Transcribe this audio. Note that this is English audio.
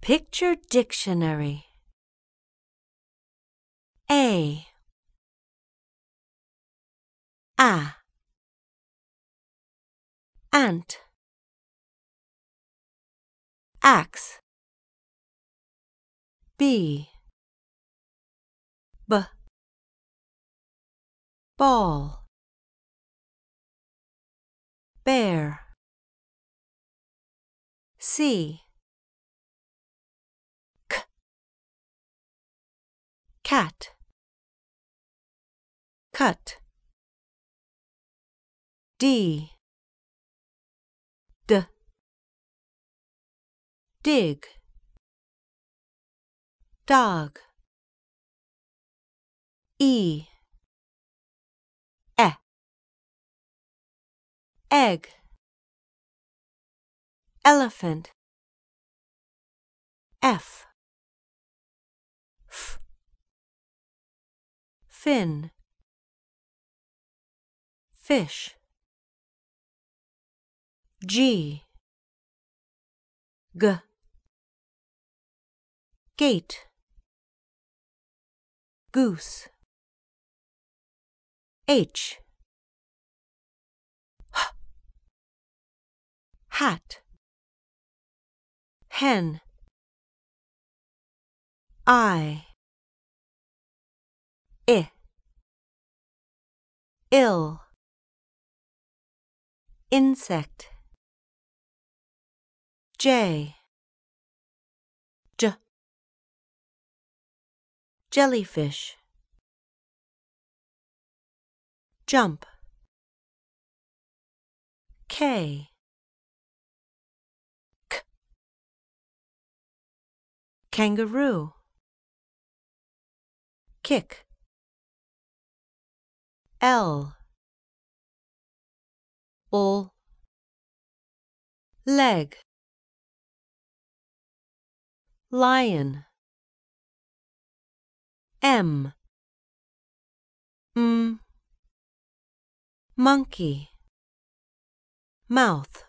Picture dictionary. A ant, axe. B ball, bear. C cat, cut. D dig, dog. E egg, elephant. F fin, fish. G gate, goose. H hat, hen. I ill, insect. J jellyfish. Jump. K kangaroo. Kick. L leg, lion. M monkey, mouth.